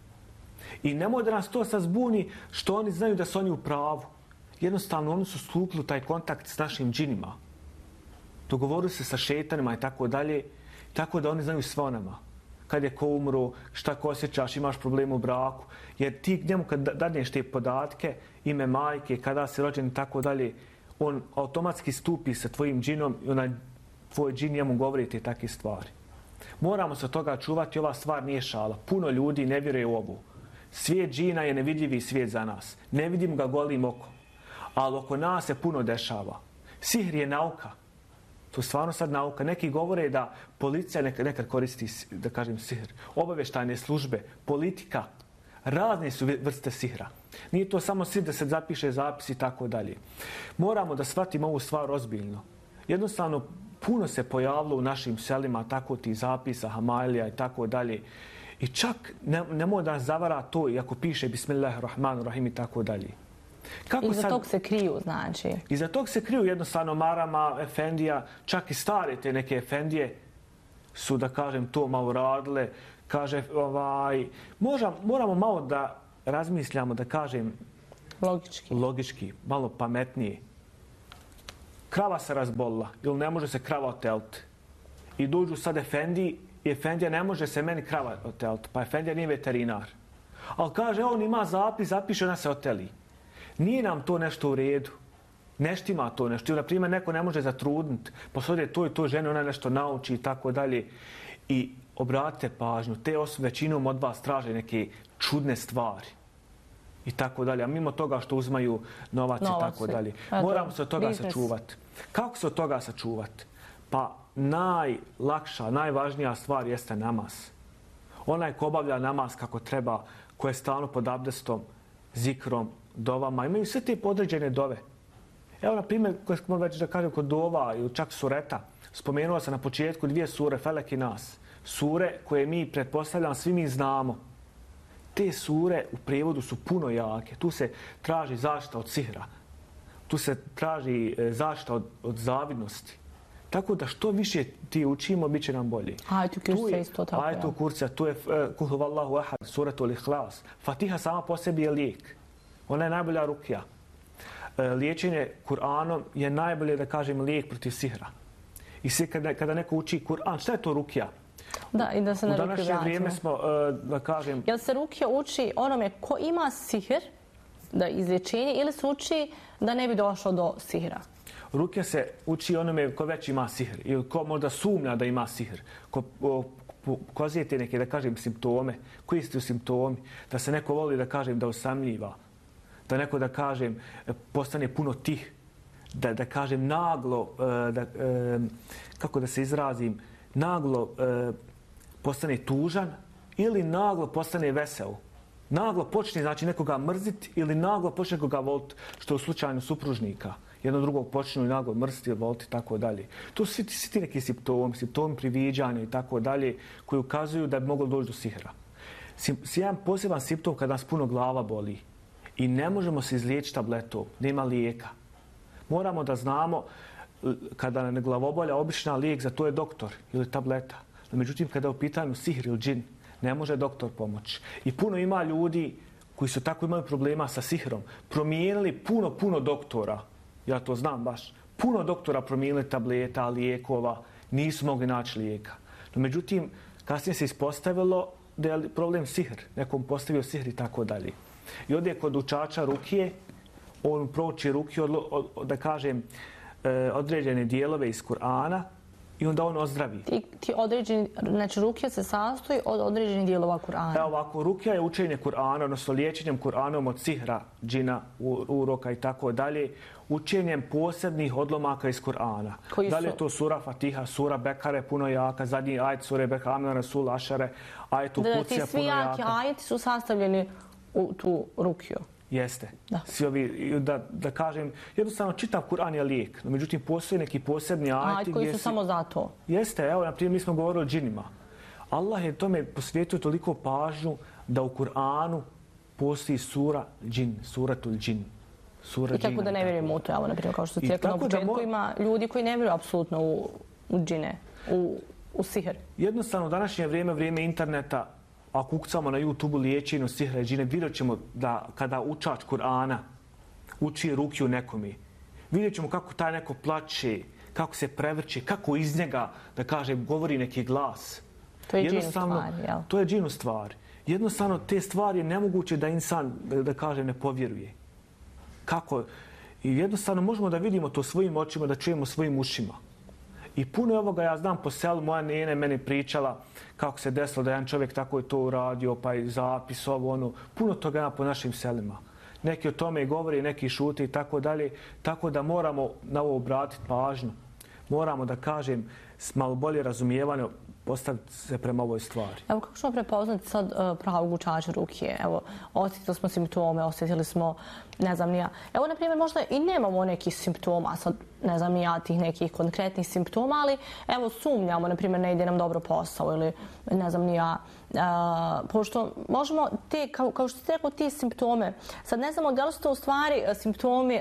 I nemoj da nas to sad zbuni što oni znaju da su oni u pravu. Jednostavno, oni su stupili u taj kontakt s našim džinima. Dogovorili se sa šetanima i tako dalje, tako da oni znaju sve o nama. Kad je ko umro, šta ko osjećaš, imaš problem u braku. Jer ti njemu kad dadneš te podatke, ime majke, kada si rođen i tako dalje, on automatski stupi sa tvojim džinom i onaj tvoj džin njemu govori te takve stvari. Moramo se toga čuvati, ova stvar nije šala. Puno ljudi ne vjeruje u ovu. Svijet džina je nevidljivi svijet za nas. Ne vidim ga golim okom. Ali oko nas se puno dešava. Sihr je nauka. To je stvarno sad nauka. Neki govore da policija nekad, nekad koristi, da kažem, sihr. Obavještajne službe, politika, razne su vrste sihra. Nije to samo sihr da se zapiše zapis i tako dalje. Moramo da shvatimo ovu stvar ozbiljno. Jednostavno, puno se pojavilo u našim selima tako ti zapisa, hamailija i tako dalje. I čak ne, nemoj da nas zavara to, iako piše Bismillahirrahmanirrahim i tako dalje. Kako Iza sad, tog se kriju, znači? Iza tog se kriju jednostavno marama, efendija, čak i stare te neke efendije su, da kažem, to malo radile. Kaže, ovaj, možda, moramo malo da razmišljamo, da kažem, logički, logički malo pametnije. Krava se razbolila ili ne može se krava oteliti. I dođu sad efendiji i efendija ne može se meni krava oteliti, pa efendija nije veterinar. Ali kaže, on ima zapis, zapiše, ona se oteli. Nije nam to nešto u redu. Nešto ima to nešto. Ili, na primjer, neko ne može zatrudniti. Posodje to i to žene, ona nešto nauči i tako dalje. I obratite pažnju, te osobe većinom od vas traže neke čudne stvari. I tako dalje. A mimo toga što uzmaju novac, novac i tako dalje. Moramo se od toga business. sačuvati. Kako se od toga sačuvati? Pa najlakša, najvažnija stvar jeste namaz. Onaj ko obavlja namaz kako treba, ko je stalno pod abdestom, zikrom, dovama, imaju sve te podređene dove. Evo, na primjer, koje smo već da kažem kod dova ili čak sureta, spomenuo sam na početku dvije sure, Felek i Nas. Sure koje mi, pretpostavljam, svi mi znamo. Te sure u prijevodu su puno jake. Tu se traži zaštita od sihra. Tu se traži zaštita od, od zavidnosti. Tako da što više ti učimo, bit će nam bolje. Ajetu kurca isto tako. Ajetu kurca, tu je uh, Kul huvallahu ahad, suratul ihlas. Fatiha sama po sebi je lijek. Ona je najbolja rukija. Uh, liječenje Kur'anom je najbolje, da kažem, lijek protiv sihra. I svi kada, kada neko uči Kur'an, šta je to rukija? Da, i da se na rukiju vratimo. U današnje vrijeme smo, uh, da kažem... Jel se rukija uči onome ko ima sihr, da izlječenje, ili se uči da ne bi došlo do sihra? Rukija se uči onome ko već ima sihr ili ko možda sumnja da ima sihr, ko pokazuje te neke, da kažem, simptome, koji su simptomi, da se neko voli, da kažem, da osamljiva, da neko, da kažem, postane puno tih, da, da kažem, naglo, da, kako da se izrazim, naglo postane tužan ili naglo postane vesel. Naglo počne, znači, nekoga mrziti ili naglo počne nekoga voliti, što je u slučaju supružnika. Jedno drugog počnu i naglo mrziti, voliti i tako dalje. To su svi, svi ti neki simptomi, simptomi priviđanja i tako dalje, koji ukazuju da bi moglo doći do sihra. S jedan poseban simptom kada nas puno glava boli i ne možemo se izliječiti tabletom, nema lijeka. Moramo da znamo kada nam glavobolja, obična lijek za to je doktor ili tableta. No, međutim, kada je u pitanju sihr ili džin, ne može doktor pomoći. I puno ima ljudi koji su tako imali problema sa sihrom, promijenili puno, puno doktora. Ja to znam baš. Puno doktora promijenili tableta, lijekova, nisu mogli naći lijeka. No, međutim, kasnije se ispostavilo da je problem sihr. Nekom postavio sihr i tako dalje. I ovdje kod učača rukije, on prouči rukiju, od, od, od, da kažem, određene dijelove iz Kur'ana i onda on ozdravi. Ti, ti određeni, znači rukija se sastoji od određenih dijelova Kur'ana. Evo ovako, rukija je učenje Kur'ana, odnosno liječenjem Kur'anom od sihra, džina, uroka i tako dalje, učenjem posebnih odlomaka iz Kur'ana. Da li je to sura Fatiha, sura Bekare, puno jaka, zadnji ajet sure Bekare, Amna Rasul, Ašare, ajet u Kucija, puno jaka. Ti svi jaki ajeti su sastavljeni u tu rukiju. Jeste. Da. Svi ovi, da, da kažem, jednostavno čitav Kur'an je lijek, no međutim postoje neki posebni ajeti. Ajeti koji su si... samo za to. Jeste, evo, na primjer, mi smo govorili o džinima. Allah je tome posvijetio toliko pažnju da u Kur'anu postoji sura džin, suratul džin. Sura I tako džina, da ne vjerujemo u to, evo, na primjer, kao što ste rekli na početku, mo... ima ljudi koji ne vjeruju apsolutno u, u džine, u, u sihr. Jednostavno, u današnje vrijeme, vrijeme interneta, ako ukucamo na YouTube liječenju sihra i džine, vidjet ćemo da kada učač Kur'ana uči rukiju nekome, vidjet ćemo kako taj neko plače, kako se prevrće, kako iz njega, da kažem, govori neki glas. To je džinu stvar, jel? To je džinu stvar. Jednostavno, te stvari je nemoguće da insan, da, da kažem, ne povjeruje. Kako? I jednostavno možemo da vidimo to svojim očima, da čujemo svojim ušima. I puno ovoga ja znam po selu, moja nene meni pričala kako se desilo da jedan čovjek tako je to uradio, pa i zapis ovo, ono. Puno toga ima po našim selima. Neki o tome i govori, neki šute i tako dalje. Tako da moramo na ovo obratiti pažnju. Moramo da kažem s malo bolje razumijevanje postaviti se prema ovoj stvari. Evo kako ćemo prepoznati sad uh, pravog učača rukije? Evo, osjetili smo simptome, osjetili smo, ne znam ni ja. Evo, na primjer, možda i nemamo nekih simptoma, sad ne znam ni ja tih nekih konkretnih simptoma, ali evo sumnjamo, na primjer, ne ide nam dobro posao ili ne znam ni ja. Uh, pošto možemo te, kao, kao što ste rekao, ti simptome, sad ne znamo da li su to u stvari simptomi,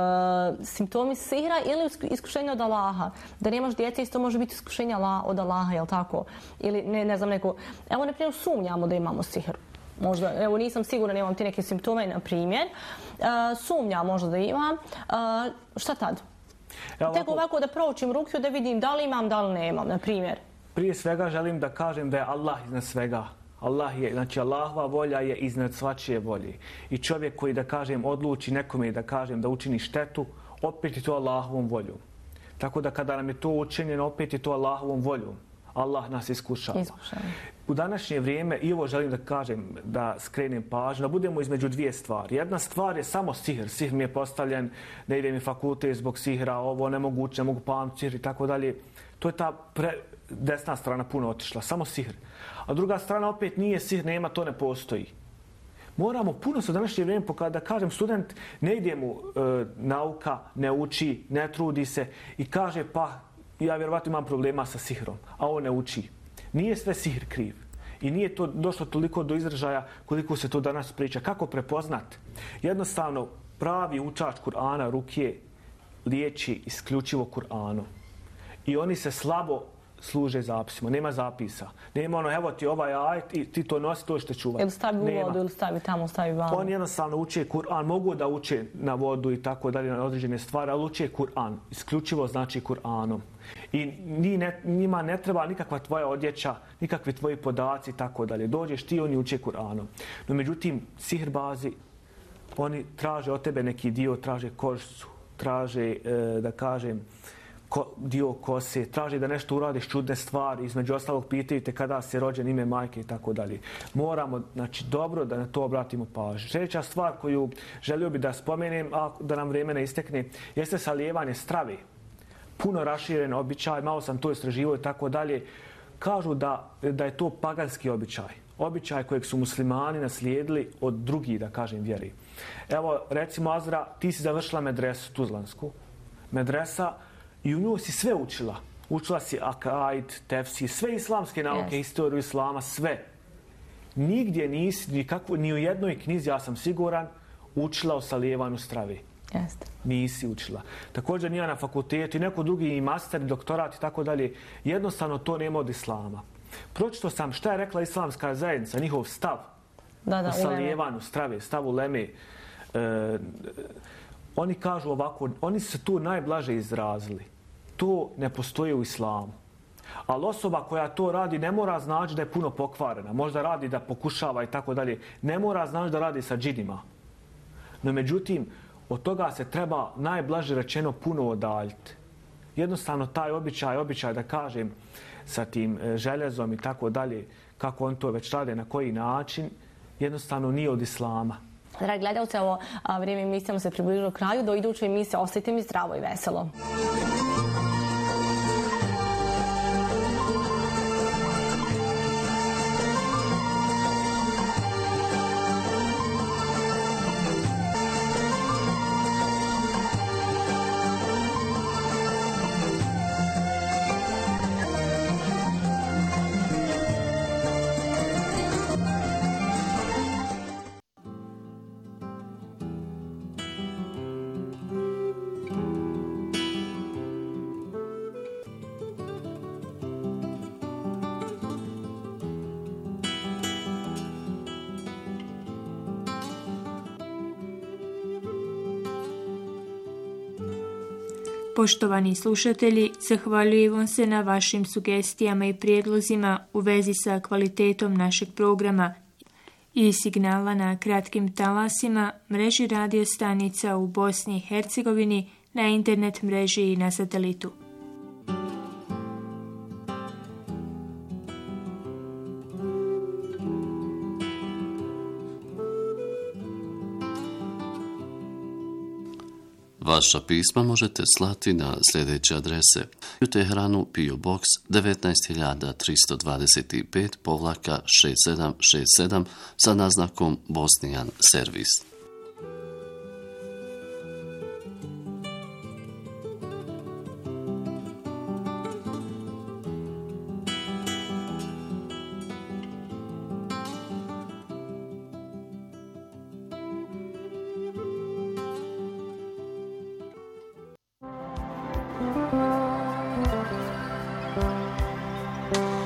uh, simptomi sihra ili iskušenja od Allaha. Da nemaš djece, isto može biti iskušenja od Allaha, jel tako? Ili ne, ne znam neko... Evo, na primjer, sumnjamo da imamo sihr. Možda, evo, nisam sigurna, nemam ti neke simptome, na primjer. Uh, sumnja možda da imam. Uh, šta tad? Ja, ovako... Tek ovako da proučim rukiju, da vidim da li imam, da li nemam, na primjer. Prije svega želim da kažem da je Allah iznad svega. Allah je, znači Allahova volja je iznad svačije volje. I čovjek koji, da kažem, odluči nekome da kažem da učini štetu, opet je to Allahovom voljom. Tako da kada nam je to učinjeno, opet je to Allahovom voljom. Allah nas iskušava. Iskušava. U današnje vrijeme, i ovo želim da kažem, da skrenem pažnju, da budemo između dvije stvari. Jedna stvar je samo sihr. Sihr mi je postavljen, ne ide mi fakultet zbog sihra, ovo nemoguće, ne mogu pamtiti sihr i tako dalje. To je ta pre, desna strana puno otišla, samo sihr. A druga strana opet nije sihr, nema, to ne postoji. Moramo puno se u današnje vrijeme pokazati, da kažem, student ne ide mu e, nauka, ne uči, ne trudi se i kaže pa ja vjerovatno imam problema sa sihrom, a on ne uči. Nije sve sihr kriv. I nije to došlo toliko do izražaja koliko se to danas priča. Kako prepoznat? Jednostavno, pravi učač Kur'ana, rukije, liječi isključivo Kur'anom. I oni se slabo služe zapisima. Nema zapisa. Nema ono, evo ti ovaj ajet i ti to nosi, to što čuvati. Ili stavi u vodu, ili stavi tamo, stavi vamo. Oni jednostavno uče Kur'an, mogu da uče na vodu i tako dalje, na određene stvari, ali uče Kur'an. Isključivo znači Kur'anom. I ni ne, njima ne treba nikakva tvoja odjeća, nikakvi tvoji podaci i tako dalje. Dođeš ti, oni uče Kur'anom. No međutim, sihrbazi, oni traže od tebe neki dio, traže kožicu, traže, e, da kažem, Ko, dio kose, traži da nešto uradiš čudne stvari, između ostalog pitaju te kada si rođen, ime majke i tako dalje. Moramo, znači, dobro da na to obratimo pažnju. Sljedeća stvar koju želio bi da spomenem, a da nam vrijeme ne istekne, jeste salijevanje strave. Puno raširen običaj, malo sam to istraživao i tako dalje. Kažu da, da je to paganski običaj. Običaj kojeg su muslimani naslijedili od drugih, da kažem, vjeri. Evo, recimo, Azra, ti si završila medresu Tuzlansku. Medresa, i u nju si sve učila. Učila si akaid, tefsir, sve islamske nauke, yes. Historiju islama, sve. Nigdje nisi, nikakvo, ni u jednoj knjizi, ja sam siguran, učila o salijevanju strave. Jeste. Nisi učila. Također nije na fakultetu i neko drugi i master, i doktorat i tako dalje. Jednostavno to nema od islama. Pročito sam šta je rekla islamska zajednica, njihov stav da, da, o salijevanju strave, stav uleme. E, oni kažu ovako, oni su tu najblaže izrazili. To ne postoji u islamu. Ali osoba koja to radi ne mora znači da je puno pokvarena. Možda radi da pokušava i tako dalje. Ne mora znači da radi sa džinima. No međutim, od toga se treba najblaže rečeno puno odaljiti. Jednostavno taj običaj, običaj da kažem sa tim željezom i tako dalje, kako on to već rade, na koji način, jednostavno nije od islama. Dragi gledalci, ovo vrijeme emisijama se približilo kraju. Do iduće emisije ostajte mi zdravo i veselo. Poštovani slušatelji, zahvaljujemo se na vašim sugestijama i prijedlozima u vezi sa kvalitetom našeg programa i signala na kratkim talasima, mreži radio stanica u Bosni i Hercegovini, na internet mreži i na satelitu. Vaša pisma možete slati na sljedeće adrese: u Teheranu P O Box devetnaest hiljada tristo dvadeset pet povlaka šest sedam šest sedam sa naznakom Bosnijan servis. Thank you.